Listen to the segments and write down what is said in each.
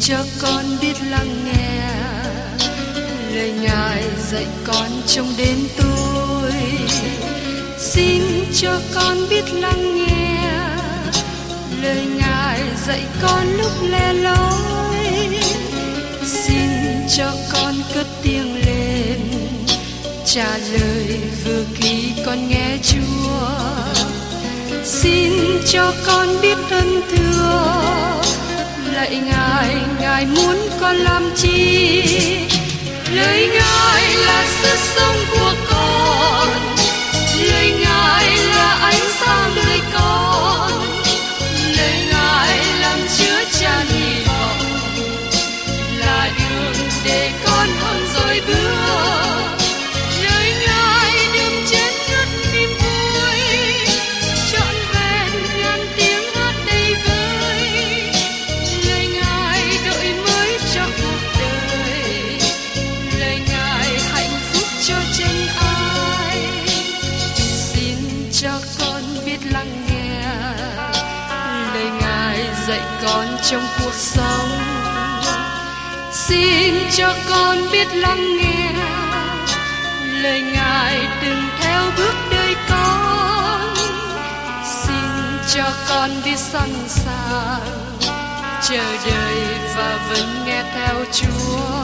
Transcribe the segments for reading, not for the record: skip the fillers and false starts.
cho con biết lắng nghe lời Ngài dạy con trong đêm tối. Xin cho con biết lắng nghe lời Ngài dạy con lúc lẻ loi. Xin cho con cất tiếng lên trả lời vừa khi con nghe Chúa. Xin cho con biết ơn thưa lạy Ngài, Ngài muốn con làm chi? Lời Ngài là sức sống của con, lời Ngài là ánh sáng đời con, lời Ngài làm chứa chan hy vọng, là đường để con hơn rồi bước. Lời Ngài đừng chết ngất niềm vui, trọn vẹn ngàn tiếng hát đầy vơi. Lời Ngài đổi mới cho cuộc đời, lời Ngài hạnh phúc cho chân ai. Xin cho con biết lắng nghe lời Ngài dạy con trong cuộc sống. Xin cho con biết lắng nghe lời Ngài đừng theo bước đời con. Xin cho con biết sẵn sàng chờ đợi và vẫn nghe theo Chúa.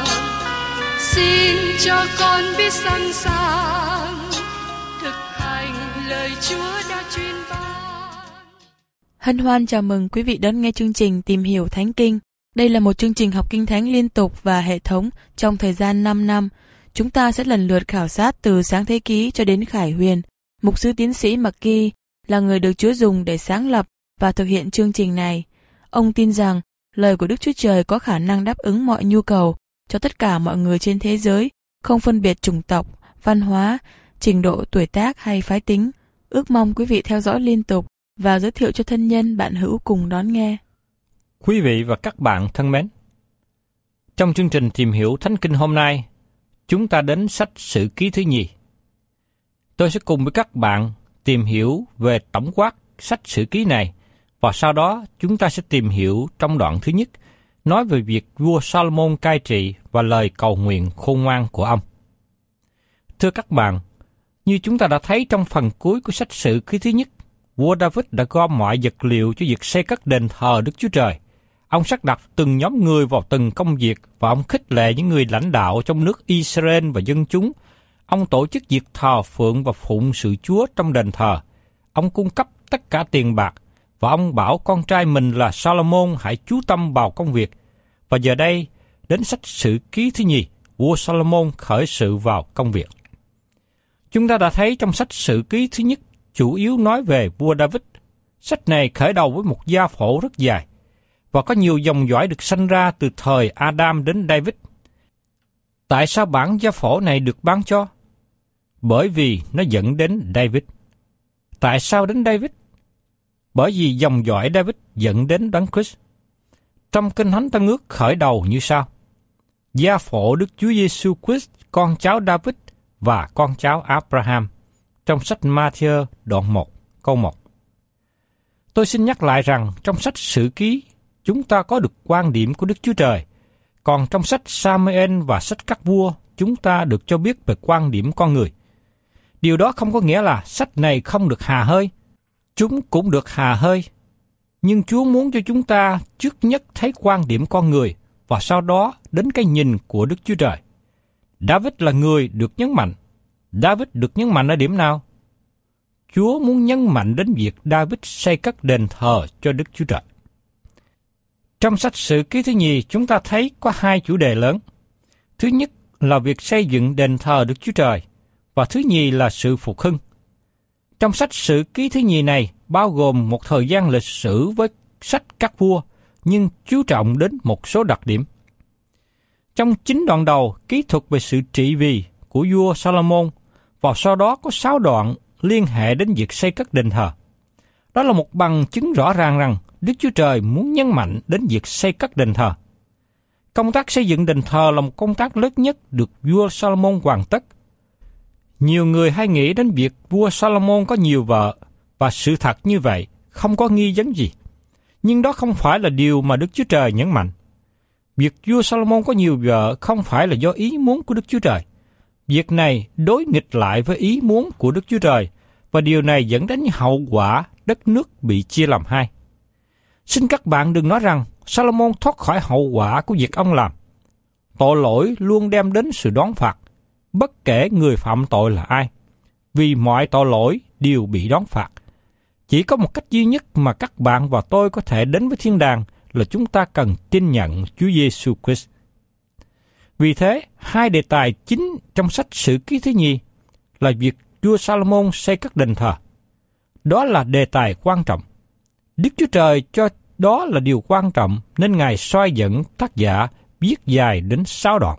Xin cho con biết sẵn sàng thực hành lời Chúa đã truyền ban. Hân hoan chào mừng quý vị đón nghe chương trình Tìm hiểu Thánh Kinh. Đây là một chương trình học Kinh Thánh liên tục và hệ thống trong thời gian 5 năm. Chúng ta sẽ lần lượt khảo sát từ Sáng Thế Ký cho đến Khải Huyền. Mục sư tiến sĩ McGee là người được Chúa dùng để sáng lập và thực hiện chương trình này. Ông tin rằng lời của Đức Chúa Trời có khả năng đáp ứng mọi nhu cầu cho tất cả mọi người trên thế giới, không phân biệt chủng tộc, văn hóa, trình độ tuổi tác hay phái tính. Ước mong quý vị theo dõi liên tục và giới thiệu cho thân nhân bạn hữu cùng đón nghe. Quý vị và các bạn thân mến, trong chương trình Tìm hiểu Thánh Kinh hôm nay, chúng ta đến sách Sử Ký thứ nhì. Tôi sẽ cùng với các bạn tìm hiểu về tổng quát sách Sử Ký này, và sau đó chúng ta sẽ tìm hiểu trong đoạn thứ nhất, nói về việc vua Salomon cai trị và lời cầu nguyện khôn ngoan của ông. Thưa các bạn, như chúng ta đã thấy trong phần cuối của sách Sử Ký thứ nhất, vua David đã gom mọi vật liệu cho việc xây cất đền thờ Đức Chúa Trời. Ông sắp đặt từng nhóm người vào từng công việc và ông khích lệ những người lãnh đạo trong nước Israel và dân chúng. Ông tổ chức việc thờ phượng và phụng sự Chúa trong đền thờ. Ông cung cấp tất cả tiền bạc và ông bảo con trai mình là Salomon hãy chú tâm vào công việc. Và giờ đây, đến sách Sử Ký thứ nhì, vua Salomon khởi sự vào công việc. Chúng ta đã thấy trong sách Sử Ký thứ nhất chủ yếu nói về vua David. Sách này khởi đầu với một gia phổ rất dài và có nhiều dòng dõi được sanh ra từ thời Adam đến David. Tại sao bản gia phổ này được ban cho? Bởi vì nó dẫn đến David. Tại sao đến David? Bởi vì dòng dõi David dẫn đến Đấng Christ. Trong Kinh Thánh Tân Ước khởi đầu như sau: gia phổ Đức Chúa Giêsu Christ, con cháu David và con cháu Abraham. Trong sách Ma-thi-ơ đoạn 1 câu 1. Tôi xin nhắc lại rằng trong sách Sử Ký chúng ta có được quan điểm của Đức Chúa Trời, còn trong sách Sa-mê-en và sách Các Vua chúng ta được cho biết về quan điểm con người. Điều đó không có nghĩa là sách này không được hà hơi. Chúng cũng được hà hơi. Nhưng Chúa muốn cho chúng ta trước nhất thấy quan điểm con người và sau đó đến cái nhìn của Đức Chúa Trời. David là người được nhấn mạnh. David được nhấn mạnh ở điểm nào? Chúa muốn nhấn mạnh đến việc David xây cất đền thờ cho Đức Chúa Trời. Trong sách Sử Ký thứ nhì chúng ta thấy có hai chủ đề lớn. Thứ nhất là việc xây dựng đền thờ Đức Chúa Trời, và thứ nhì là sự phục hưng. Trong sách Sử Ký thứ nhì này bao gồm một thời gian lịch sử với sách Các Vua, nhưng chú trọng đến một số đặc điểm. Trong 9 đoạn đầu kỹ thuật về sự trị vì của vua Salomon, và sau đó có 6 đoạn liên hệ đến việc xây cất đền thờ. Đó là một bằng chứng rõ ràng rằng Đức Chúa Trời muốn nhấn mạnh đến việc xây cất đền thờ. Công tác xây dựng đền thờ là một công tác lớn nhất được vua Salomon hoàn tất. Nhiều người hay nghĩ đến việc vua Salomon có nhiều vợ, và sự thật như vậy không có nghi vấn gì. Nhưng đó không phải là điều mà Đức Chúa Trời nhấn mạnh. Việc vua Salomon có nhiều vợ không phải là do ý muốn của Đức Chúa Trời. Việc này đối nghịch lại với ý muốn của Đức Chúa Trời, và điều này dẫn đến hậu quả đất nước bị chia làm hai. Xin các bạn đừng nói rằng Salomon thoát khỏi hậu quả của việc ông làm. Tội lỗi luôn đem đến sự đón phạt, bất kể người phạm tội là ai. Vì mọi tội lỗi đều bị đón phạt. Chỉ có một cách duy nhất mà các bạn và tôi có thể đến với thiên đàng là chúng ta cần tin nhận Chúa Giêsu Christ. Vì thế, hai đề tài chính trong sách Sử Ký thứ nhì là việc vua Salomon xây các đền thờ. Đó là đề tài quan trọng. Đức Chúa Trời cho đó là điều quan trọng nên Ngài soi dẫn tác giả viết dài đến 6 đoạn.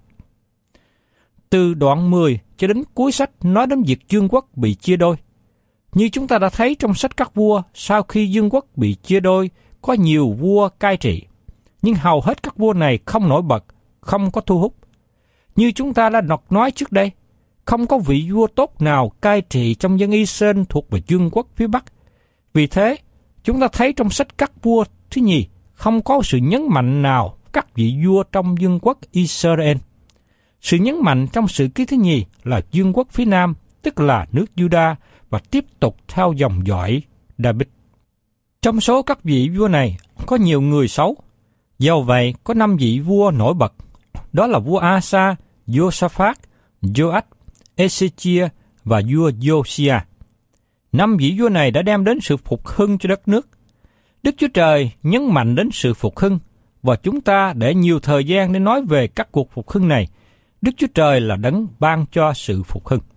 Từ đoạn 10 cho đến cuối sách nói đến việc vương quốc bị chia đôi. Như chúng ta đã thấy trong sách các vua, sau khi vương quốc bị chia đôi, có nhiều vua cai trị. Nhưng hầu hết các vua này không nổi bật, không có thu hút. Như chúng ta đã nói trước đây, không có vị vua tốt nào cai trị trong dân Israel thuộc về vương quốc phía Bắc. Vì thế, chúng ta thấy trong sách các vua thứ nhì, không có sự nhấn mạnh nào các vị vua trong vương quốc Israel. Sự nhấn mạnh trong Sử Ký thứ nhì là vương quốc phía Nam, tức là nước Juda, và tiếp tục theo dòng dõi David. Trong số các vị vua này, có nhiều người xấu. Do vậy, có 5 vị vua nổi bật. Đó là vua Asa, Josaphat, Joach, Ezechia và vua Josiah. 5 vị vua này đã đem đến sự phục hưng cho đất nước. Đức Chúa Trời nhấn mạnh đến sự phục hưng, và chúng ta để nhiều thời gian để nói về các cuộc phục hưng này. Đức Chúa Trời là đấng ban cho sự phục hưng.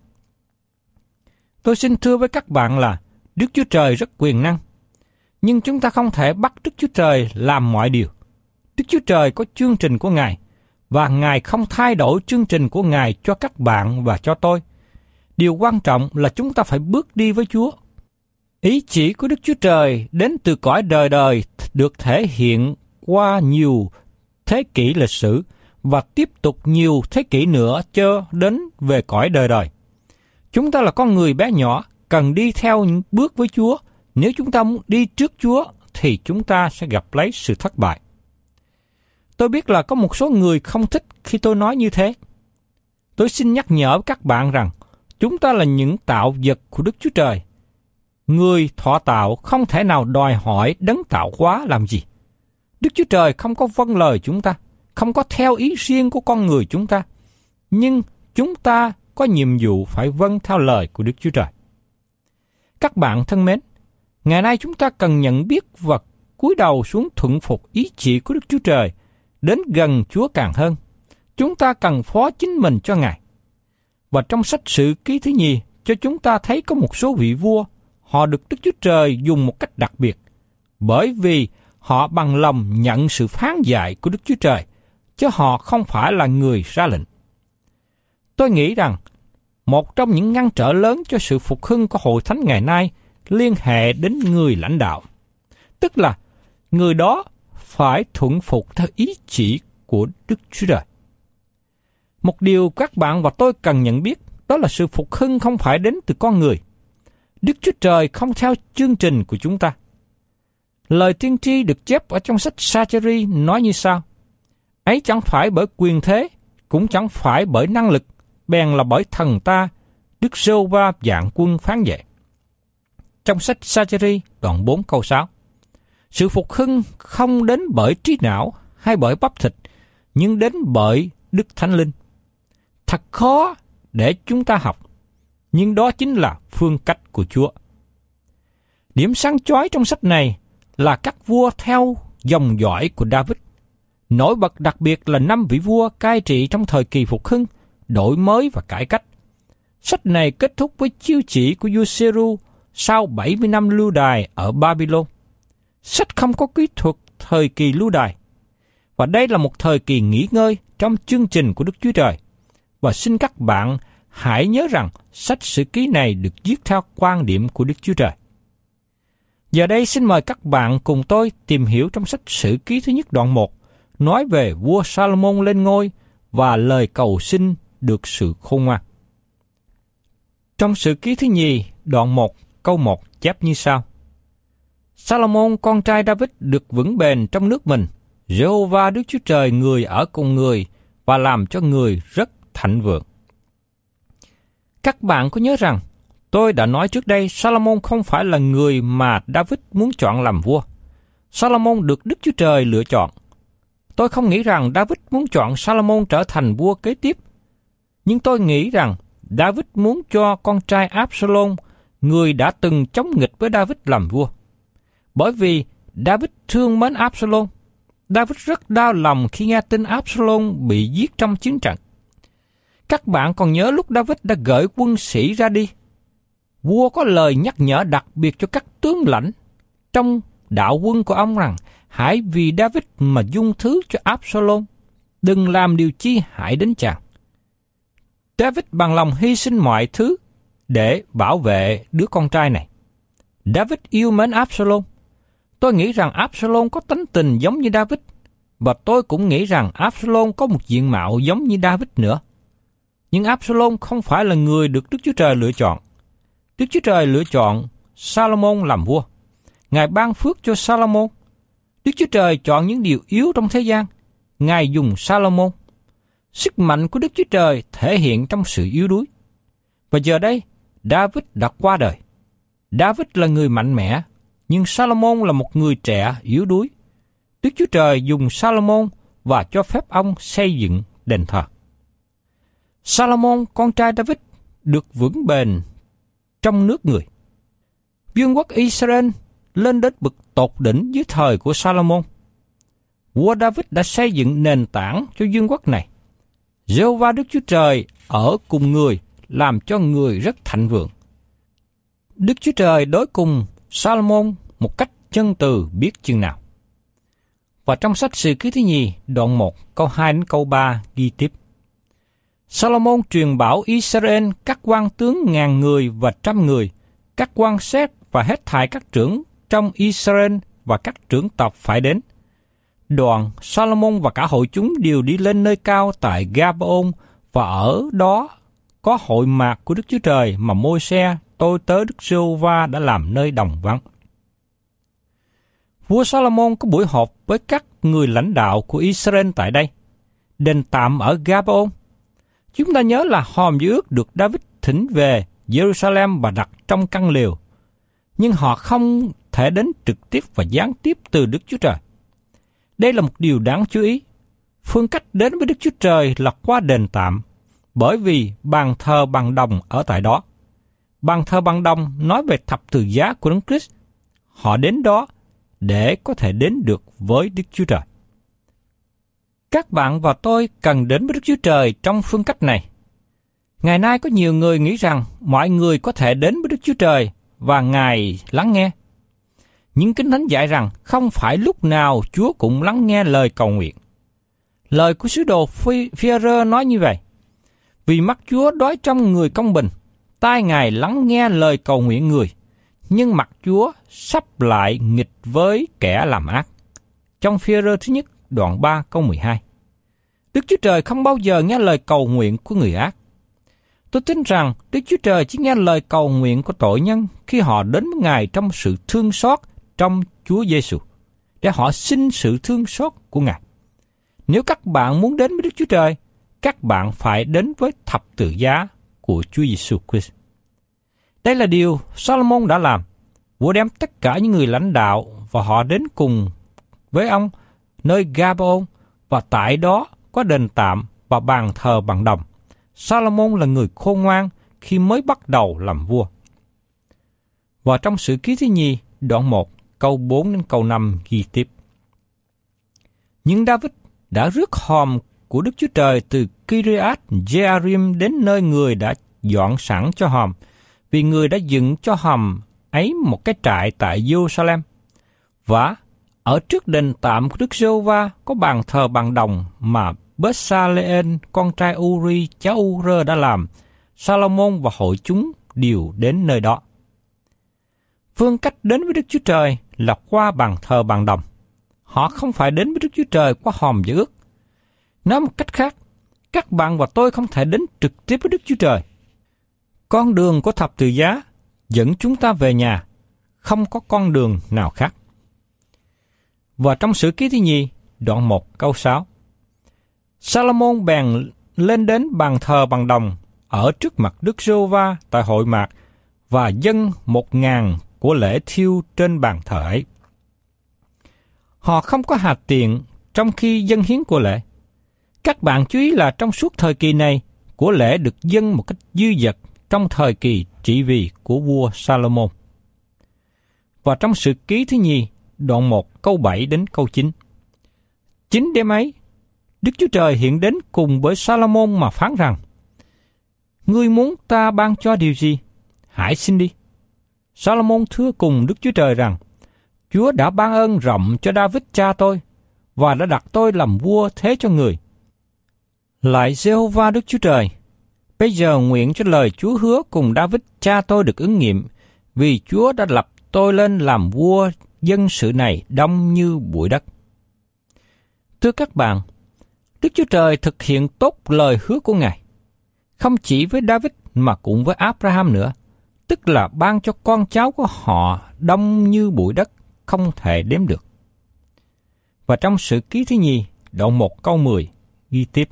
Tôi xin thưa với các bạn là Đức Chúa Trời rất quyền năng, nhưng chúng ta không thể bắt Đức Chúa Trời làm mọi điều. Đức Chúa Trời có chương trình của Ngài, và Ngài không thay đổi chương trình của Ngài cho các bạn và cho tôi. Điều quan trọng là chúng ta phải bước đi với Chúa. Ý chỉ của Đức Chúa Trời đến từ cõi đời đời được thể hiện qua nhiều thế kỷ lịch sử và tiếp tục nhiều thế kỷ nữa cho đến về cõi đời đời. Chúng ta là con người bé nhỏ, cần đi theo những bước với Chúa. Nếu chúng ta muốn đi trước Chúa, thì chúng ta sẽ gặp lấy sự thất bại. Tôi biết là có một số người không thích khi tôi nói như thế. Tôi xin nhắc nhở các bạn rằng, chúng ta là những tạo vật của Đức Chúa Trời. Người thọ tạo không thể nào đòi hỏi đấng tạo hóa làm gì. Đức Chúa Trời không có vâng lời chúng ta, không có theo ý riêng của con người chúng ta. Nhưng chúng ta có nhiệm vụ phải vâng theo lời của Đức Chúa Trời. Các bạn thân mến, ngày nay chúng ta cần nhận biết và cúi đầu xuống thuận phục ý chỉ của Đức Chúa Trời, đến gần Chúa càng hơn. Chúng ta cần phó chính mình cho Ngài. Và trong sách Sử Ký thứ nhì cho chúng ta thấy có một số vị vua, họ được Đức Chúa Trời dùng một cách đặc biệt, bởi vì họ bằng lòng nhận sự phán dạy của Đức Chúa Trời, chứ họ không phải là người ra lệnh. Tôi nghĩ rằng, một trong những ngăn trở lớn cho sự phục hưng của Hội Thánh ngày nay liên hệ đến người lãnh đạo. Tức là, người đó phải thuận phục theo ý chỉ của Đức Chúa Trời. Một điều các bạn và tôi cần nhận biết, đó là sự phục hưng không phải đến từ con người. Đức Chúa Trời không theo chương trình của chúng ta. Lời tiên tri được chép ở trong sách Sa-cha-ri nói như sau: ấy chẳng phải bởi quyền thế, cũng chẳng phải bởi năng lực, bèn là bởi thần ta, Đức Giê-hô-va vạn quân phán vậy. Trong sách Sa-cha-ri đoạn 4 câu 6, sự phục hưng không đến bởi trí não hay bởi bắp thịt, nhưng đến bởi Đức Thánh Linh. Thật khó để chúng ta học, nhưng đó chính là phương cách của Chúa. Điểm sáng chói trong sách này là các vua theo dòng dõi của David. Nổi bật đặc biệt là 5 vị vua cai trị trong thời kỳ phục hưng, đổi mới và cải cách. Sách này kết thúc với chiêu chỉ của vua Sê-ru sau 70 năm lưu đày ở Babylon. Sách không có kỹ thuật thời kỳ lưu đày. Và đây là một thời kỳ nghỉ ngơi trong chương trình của Đức Chúa Trời. Và xin các bạn hãy nhớ rằng sách Sử Ký này được viết theo quan điểm của Đức Chúa Trời. Giờ đây xin mời các bạn cùng tôi tìm hiểu trong sách Sử Ký thứ nhất đoạn 1, nói về vua Salomon lên ngôi và lời cầu xin được sự khôn ngoan. Trong Sử Ký thứ nhì đoạn 1 câu 1 chép như sau: Salomon con trai David được vững bền trong nước mình, Giê-hô-va Đức Chúa Trời người ở cùng người và làm cho người rất thịnh vượng. Các bạn có nhớ rằng, tôi đã nói trước đây Sa-lô-môn không phải là người mà David muốn chọn làm vua. Sa-lô-môn được Đức Chúa Trời lựa chọn. Tôi không nghĩ rằng David muốn chọn Sa-lô-môn trở thành vua kế tiếp. Nhưng tôi nghĩ rằng David muốn cho con trai Absalom, người đã từng chống nghịch với David, làm vua. Bởi vì David thương mến Absalom, David rất đau lòng khi nghe tin Absalom bị giết trong chiến trận. Các bạn còn nhớ lúc David đã gửi quân sĩ ra đi, vua có lời nhắc nhở đặc biệt cho các tướng lãnh trong đạo quân của ông rằng hãy vì David mà dung thứ cho Absalom, đừng làm điều chi hại đến chàng. David bằng lòng hy sinh mọi thứ để bảo vệ đứa con trai này. David yêu mến Absalom. Tôi nghĩ rằng Absalom có tánh tình giống như David, và tôi cũng nghĩ rằng Absalom có một diện mạo giống như David nữa. Nhưng Absalom không phải là người được Đức Chúa Trời lựa chọn. Đức Chúa Trời lựa chọn Sa-lô-môn làm vua. Ngài ban phước cho Sa-lô-môn. Đức Chúa Trời chọn những điều yếu trong thế gian. Ngài dùng Sa-lô-môn. Sức mạnh của Đức Chúa Trời thể hiện trong sự yếu đuối. Và giờ đây, David đã qua đời. David là người mạnh mẽ, nhưng Sa-lô-môn là một người trẻ yếu đuối. Đức Chúa Trời dùng Sa-lô-môn và cho phép ông xây dựng đền thờ. Sa-lô-môn, con trai David, được vững bền trong nước người. Vương quốc Israel lên đến bậc tột đỉnh dưới thời của Sa-lô-môn. Vua David đã xây dựng nền tảng cho vương quốc này. Giê-hô-va Đức Chúa Trời ở cùng người, làm cho người rất thịnh vượng. Đức Chúa Trời đối cùng Sa-lô-môn một cách chân từ biết chừng nào. Và trong sách Sử Ký thứ nhì, đoạn 1, câu 2 đến câu 3 ghi tiếp. Sa-lô-môn truyền bảo Israel các quan tướng 1000 người và 100 người, các quan xét và hết thảy các trưởng trong Israel và các trưởng tộc phải đến. Đoàn Sa-lô-môn và cả hội chúng đều đi lên nơi cao tại Ga-ba-ôn, và ở đó có hội mạc của Đức Chúa Trời mà Môi-se, tôi tớ Đức Giê-hô-va đã làm nơi đồng vắng. Vua Sa-lô-môn có buổi họp với các người lãnh đạo của Israel tại đây, đền tạm ở Ga-ba-ôn. Chúng ta nhớ là hòm Giao ước được David thỉnh về Jerusalem và đặt trong căn lều, nhưng họ không thể đến trực tiếp và gián tiếp từ Đức Chúa Trời. Đây là một điều đáng chú ý. Phương cách đến với Đức Chúa Trời là qua đền tạm, bởi vì bàn thờ bằng đồng ở tại đó. Bàn thờ bằng đồng nói về thập tự giá của Đấng Christ. Họ đến đó để có thể đến được với Đức Chúa Trời. Các bạn và tôi cần đến với Đức Chúa Trời trong phương cách này. Ngày nay có nhiều người nghĩ rằng mọi người có thể đến với Đức Chúa Trời và Ngài lắng nghe. Nhưng Kinh Thánh dạy rằng không phải lúc nào Chúa cũng lắng nghe lời cầu nguyện. Lời của sứ đồ Phi-e-rơ nói như vậy: vì mắt Chúa đói trong người công bình, tai Ngài lắng nghe lời cầu nguyện người, nhưng mặt Chúa sắp lại nghịch với kẻ làm ác. Trong Phi-e-rơ thứ nhất, đoạn 3 câu 12. Đức Chúa Trời không bao giờ nghe lời cầu nguyện của người ác. Tôi tin rằng Đức Chúa Trời chỉ nghe lời cầu nguyện của tội nhân khi họ đến với Ngài trong sự thương xót trong Chúa Giêsu, để họ xin sự thương xót của Ngài. Nếu các bạn muốn đến với Đức Chúa Trời, các bạn phải đến với thập tự giá của Chúa Giêsu Christ. Đây là điều Sa-lô-môn đã làm. Vua đem tất cả những người lãnh đạo và họ đến cùng với ông nơi Ga-ba-ôn, và tại đó có đền tạm và bàn thờ bằng đồng. Sa-lô-môn là người khôn ngoan khi mới bắt đầu làm vua. Và trong Sử Ký thứ nhì, đoạn 1, câu 4 đến câu 5 ghi tiếp. Nhưng David đã rước hòm của Đức Chúa Trời từ Kiriath Jearim đến nơi người đã dọn sẵn cho hòm, vì người đã dựng cho hòm ấy một cái trại tại Jerusalem. Và ở trước đền tạm của Đức Giê-hô-va có bàn thờ bằng đồng mà Bê-sa-lê-ên, con trai Uri, cháu U-rơ đã làm. Sa-lô-môn và hội chúng đều đến nơi đó. Phương cách đến với Đức Chúa Trời là qua bàn thờ bằng đồng. Họ không phải đến với Đức Chúa Trời qua hòm Giao ước. Nói một cách khác, các bạn và tôi không thể đến trực tiếp với Đức Chúa Trời. Con đường của thập tự giá dẫn chúng ta về nhà, không có con đường nào khác. Và trong Sử Ký thứ nhì, đoạn 1 câu 6. Salomon bèn lên đến bàn thờ bằng đồng ở trước mặt Đức Giê-hô-va tại hội mạc và dâng 1.000 của lễ thiêu trên bàn thờ ấy. Họ không có hạt tiền trong khi dâng hiến của lễ. Các bạn chú ý là trong suốt thời kỳ này, của lễ được dâng một cách dư dật trong thời kỳ trị vì của vua Salomon. Và trong Sử Ký thứ nhì, đoạn 1 câu 7 đến câu 9. Chính đêm ấy, Đức Chúa Trời hiện đến cùng với Salomon mà phán rằng: Ngươi muốn ta ban cho điều gì? Hãy xin đi. Salomon thưa cùng Đức Chúa Trời rằng: Chúa đã ban ơn rộng cho David cha tôi, và đã đặt tôi làm vua thế cho người. Lại Giê-hô-va Đức Chúa Trời, bây giờ nguyện cho lời Chúa hứa cùng David cha tôi được ứng nghiệm, vì Chúa đã lập tôi lên làm vua dân sự này đông như bụi đất. Thưa các bạn, Đức Chúa Trời thực hiện tốt lời hứa của Ngài, không chỉ với David mà cũng với Abraham nữa, tức là ban cho con cháu của họ đông như bụi đất, không thể đếm được. Và trong Sử Ký thứ nhì, đoạn 1 câu 10, ghi tiếp: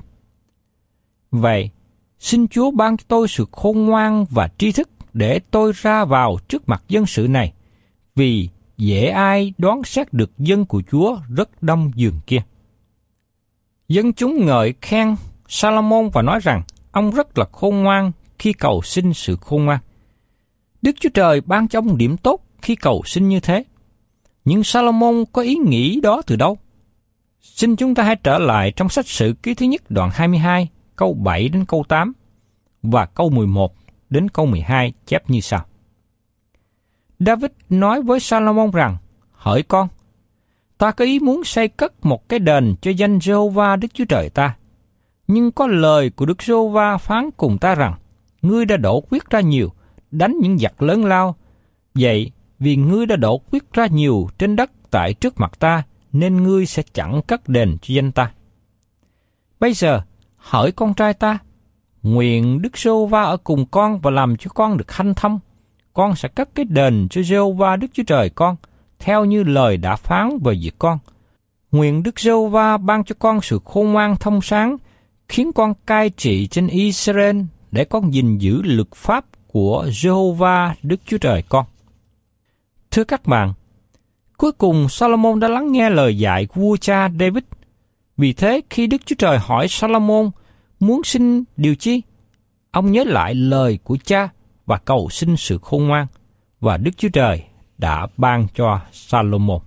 Vậy, xin Chúa ban cho tôi sự khôn ngoan và tri thức để tôi ra vào trước mặt dân sự này, vì dễ ai đoán xét được dân của Chúa rất đông giường kia. Dân chúng ngợi khen Salomon và nói rằng ông rất là khôn ngoan khi cầu xin sự khôn ngoan. Đức Chúa Trời ban cho ông điểm tốt khi cầu xin như thế. Nhưng Salomon có ý nghĩ đó từ đâu? Xin chúng ta hãy trở lại trong sách Sử Ký thứ nhất đoạn 22, câu 7 đến câu 8 và câu 11 đến câu 12 chép như sau. David nói với Salomon rằng: Hỡi con, ta có ý muốn xây cất một cái đền cho danh Giê-hô-va Đức Chúa Trời ta. Nhưng có lời của Đức Giê-hô-va phán cùng ta rằng: Ngươi đã đổ quyết ra nhiều, đánh những giặc lớn lao. Vậy, vì ngươi đã đổ quyết ra nhiều trên đất tại trước mặt ta, nên ngươi sẽ chẳng cất đền cho danh ta. Bây giờ, hỡi con trai ta, nguyện Đức Giê-hô-va ở cùng con và làm cho con được hanh thông. Con sẽ cất cái đền cho Giê-hô-va Đức Chúa Trời con, theo như lời đã phán về việc con. Nguyện Đức Giê-hô-va ban cho con sự khôn ngoan thông sáng, khiến con cai trị trên Israel để con gìn giữ luật pháp của Giê-hô-va Đức Chúa Trời con. Thưa các bạn, cuối cùng Salomon đã lắng nghe lời dạy của vua cha David. Vì thế khi Đức Chúa Trời hỏi Salomon muốn xin điều chi, ông nhớ lại lời của cha và cầu xin sự khôn ngoan, và Đức Chúa Trời đã ban cho Salomon.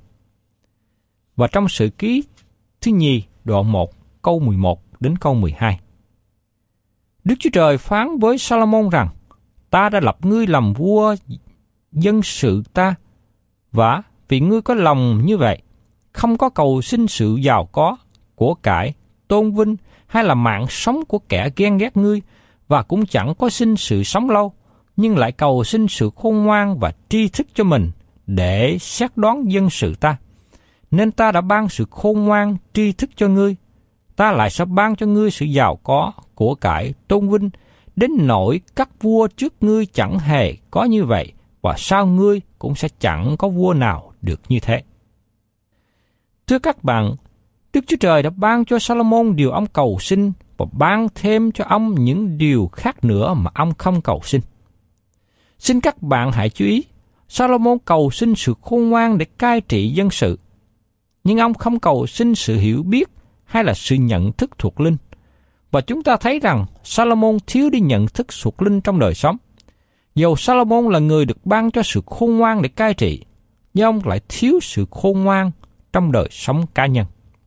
Và trong Sử Ký thứ nhì đoạn 1 câu 11 đến câu 12, Đức Chúa Trời phán với Salomon rằng: Ta đã lập ngươi làm vua dân sự ta, và vì ngươi có lòng như vậy, không có cầu xin sự giàu có, của cải, tôn vinh hay là mạng sống của kẻ ghen ghét ngươi, và cũng chẳng có xin sự sống lâu, nhưng lại cầu xin sự khôn ngoan và tri thức cho mình để xét đoán dân sự ta. Nên ta đã ban sự khôn ngoan tri thức cho ngươi, ta lại sẽ ban cho ngươi sự giàu có, của cải, tôn vinh, đến nỗi các vua trước ngươi chẳng hề có như vậy, và sau ngươi cũng sẽ chẳng có vua nào được như thế. Thưa các bạn, Đức Chúa Trời đã ban cho Salomon điều ông cầu xin và ban thêm cho ông những điều khác nữa mà ông không cầu xin. Xin các bạn hãy chú ý, Salomon cầu xin sự khôn ngoan để cai trị dân sự, nhưng ông không cầu xin sự hiểu biết hay là sự nhận thức thuộc linh. Và chúng ta thấy rằng Salomon thiếu đi nhận thức thuộc linh trong đời sống. Dầu Salomon là người được ban cho sự khôn ngoan để cai trị, nhưng ông lại thiếu sự khôn ngoan trong đời sống cá nhân.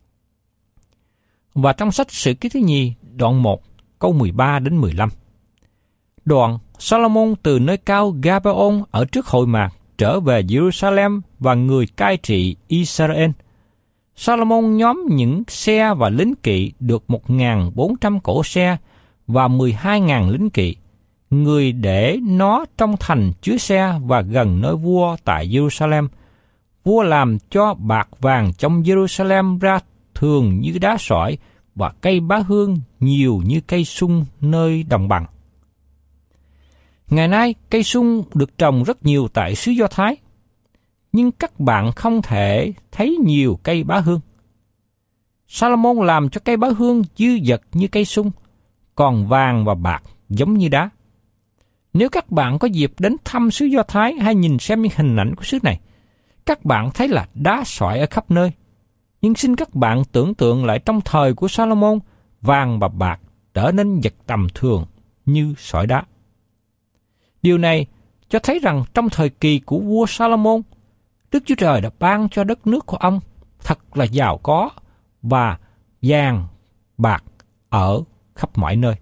Và trong sách Sử Ký thứ nhì, đoạn 1, câu 13 đến 15. Đoạn Salomon từ nơi cao Gabaon ở trước hội mạc trở về Jerusalem và người cai trị Israel. Salomon nhóm những xe và lính kỵ được 1.400 cỗ xe và 12.000 lính kỵ. Người để nó trong thành chứa xe và gần nơi vua tại Jerusalem. Vua làm cho bạc vàng trong Jerusalem ra thường như đá sỏi và cây bá hương nhiều như cây sung nơi đồng bằng. Ngày nay, cây sung được trồng rất nhiều tại xứ Do Thái, nhưng các bạn không thể thấy nhiều cây bá hương. Salomon làm cho cây bá hương dư dật như cây sung, còn vàng và bạc giống như đá. Nếu các bạn có dịp đến thăm xứ Do Thái hay nhìn xem những hình ảnh của xứ này, các bạn thấy là đá sỏi ở khắp nơi. Nhưng xin các bạn tưởng tượng lại trong thời của Salomon, vàng và bạc trở nên vật tầm thường như sỏi đá. Điều này cho thấy rằng trong thời kỳ của vua Salomon, Đức Chúa Trời đã ban cho đất nước của ông thật là giàu có và vàng, bạc ở khắp mọi nơi.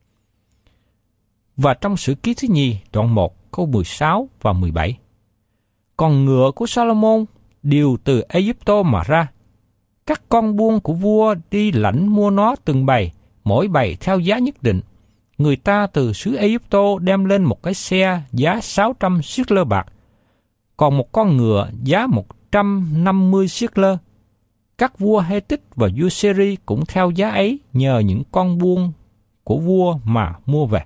Và trong Sử Ký thứ nhì đoạn 1 câu 16 và 17, còn ngựa của Salomon đều từ Ai-cập mà ra. Các con buôn của vua đi lãnh mua nó từng bầy, mỗi bầy theo giá nhất định. Người ta từ xứ Ai-cập đem lên một cái xe giá 600 siết-lơ bạc, còn một con ngựa giá 150 siết-lơ. Các vua Hê-tích và vua Sê-ri cũng theo giá ấy nhờ những con buôn của vua mà mua về.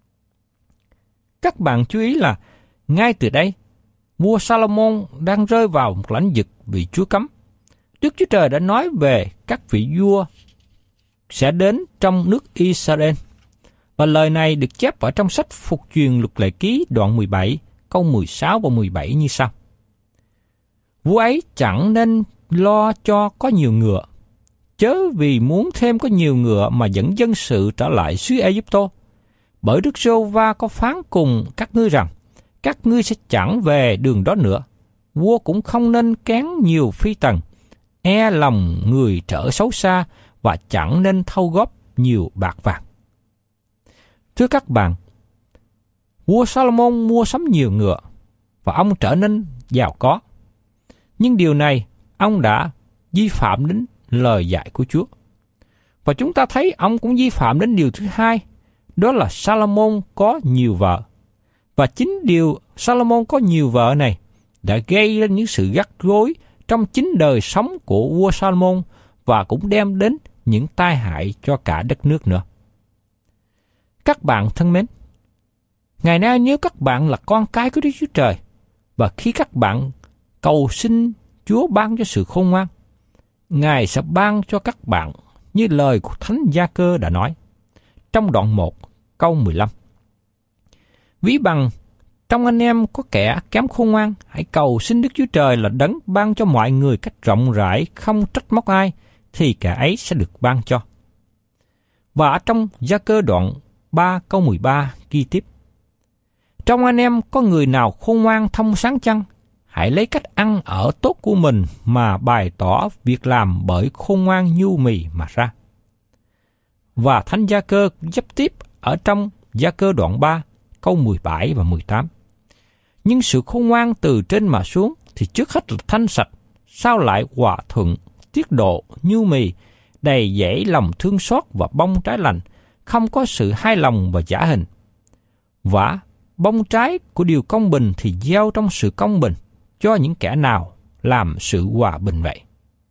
Các bạn chú ý là ngay từ đây, vua Salomon đang rơi vào một lãnh vực bị Chúa cấm. Đức Chúa Trời đã nói về các vị vua sẽ đến trong nước Israel. Và lời này được chép ở trong sách Phục truyền Luật Lệ Ký đoạn 17, câu 16 và 17 như sau. Vua ấy chẳng nên lo cho có nhiều ngựa, chớ vì muốn thêm có nhiều ngựa mà dẫn dân sự trở lại xứ Ai-cập. Bởi Đức Giê-hô-va có phán cùng các ngươi rằng, các ngươi sẽ chẳng về đường đó nữa. Vua cũng không nên kén nhiều phi tần, e lòng người trở xấu xa, và chẳng nên thâu góp nhiều bạc vàng. Thưa các bạn, vua Salomon mua sắm nhiều ngựa, và ông trở nên giàu có. Nhưng điều này, ông đã vi phạm đến lời dạy của Chúa. Và chúng ta thấy ông cũng vi phạm đến điều thứ hai, đó là Salomon có nhiều vợ. Và chính điều Salomon có nhiều vợ này đã gây ra những sự gắt gối trong chính đời sống của vua Salomon và cũng đem đến những tai hại cho cả đất nước nữa. Các bạn thân mến, ngày nay nếu các bạn là con cái của Đức Chúa Trời và khi các bạn cầu xin Chúa ban cho sự khôn ngoan, Ngài sẽ ban cho các bạn như lời của Thánh Gia-cơ đã nói trong đoạn 1 câu 15. Ví bằng trong anh em có kẻ kém khôn ngoan, hãy cầu xin Đức Chúa Trời là đấng ban cho mọi người cách rộng rãi, không trách móc ai, thì kẻ ấy sẽ được ban cho. Và ở trong Gia-cơ đoạn 3 câu 13 ghi tiếp. Trong anh em có người nào khôn ngoan thông sáng chăng? Hãy lấy cách ăn ở tốt của mình mà bày tỏ việc làm bởi khôn ngoan nhu mì mà ra. Và Thánh Gia-cơ tiếp tiếp ở trong Gia-cơ đoạn 3 câu 17 và 18. Nhưng sự khôn ngoan từ trên mà xuống thì trước hết là thanh sạch, sau lại hòa thuận, tiết độ, nhu mì, đầy dẫy lòng thương xót và bông trái lành, không có sự hai lòng và giả hình. Và bông trái của điều công bình thì gieo trong sự công bình cho những kẻ nào làm sự hòa bình vậy.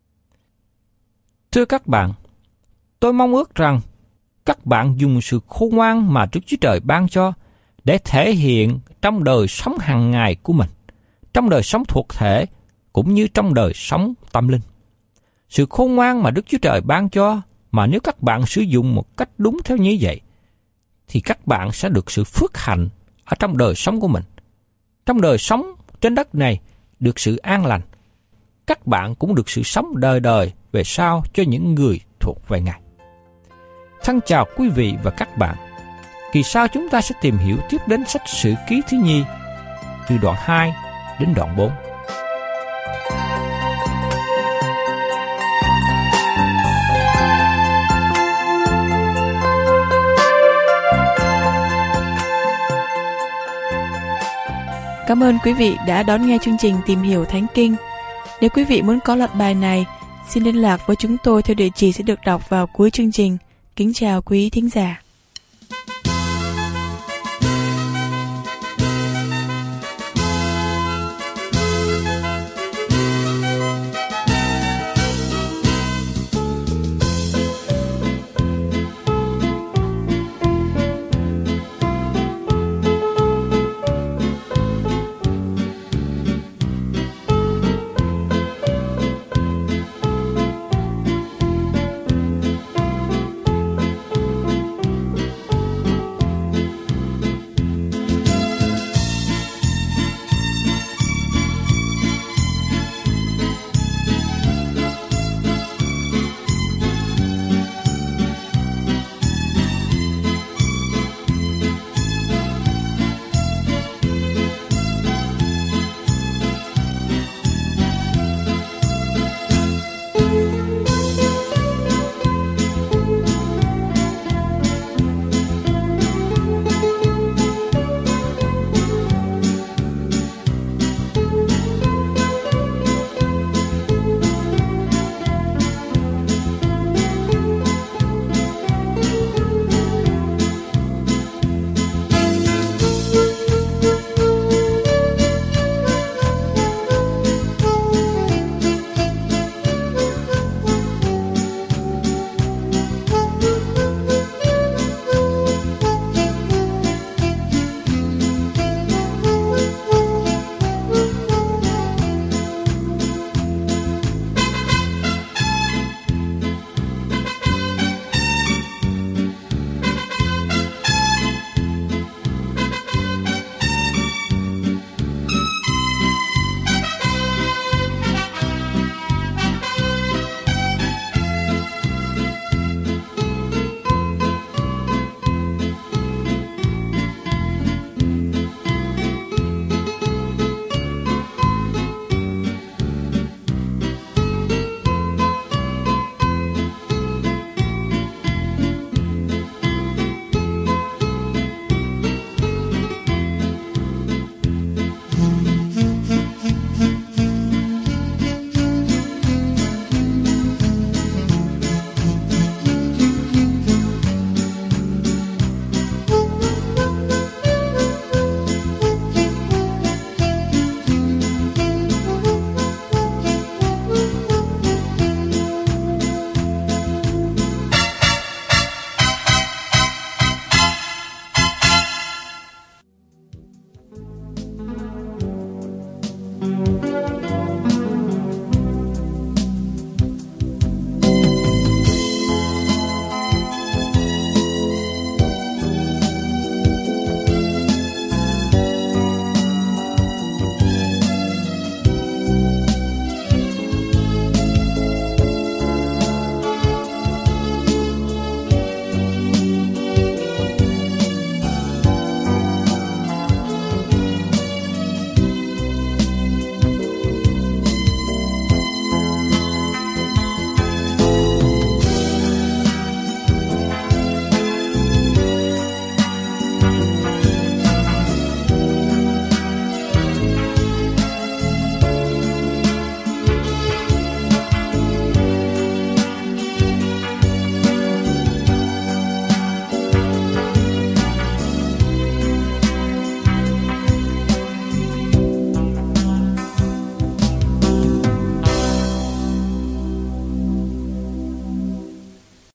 Thưa các bạn, tôi mong ước rằng các bạn dùng sự khôn ngoan mà Đức Chúa Trời ban cho để thể hiện trong đời sống hàng ngày của mình, trong đời sống thuộc thể cũng như trong đời sống tâm linh. Sự khôn ngoan mà Đức Chúa Trời ban cho mà nếu các bạn sử dụng một cách đúng theo như vậy, thì các bạn sẽ được sự phước hạnh ở trong đời sống của mình. Trong đời sống trên đất này được sự an lành, các bạn cũng được sự sống đời đời về sau cho những người thuộc về Ngài. Thân chào quý vị và các bạn. Kỳ sau chúng ta sẽ tìm hiểu tiếp đến sách Sử Ký thứ nhì từ đoạn 2 đến đoạn 4. Cảm ơn quý vị đã đón nghe chương trình Tìm Hiểu Thánh Kinh. Nếu quý vị muốn có loạt bài này, xin liên lạc với chúng tôi theo địa chỉ sẽ được đọc vào cuối chương trình. Kính chào quý thính giả.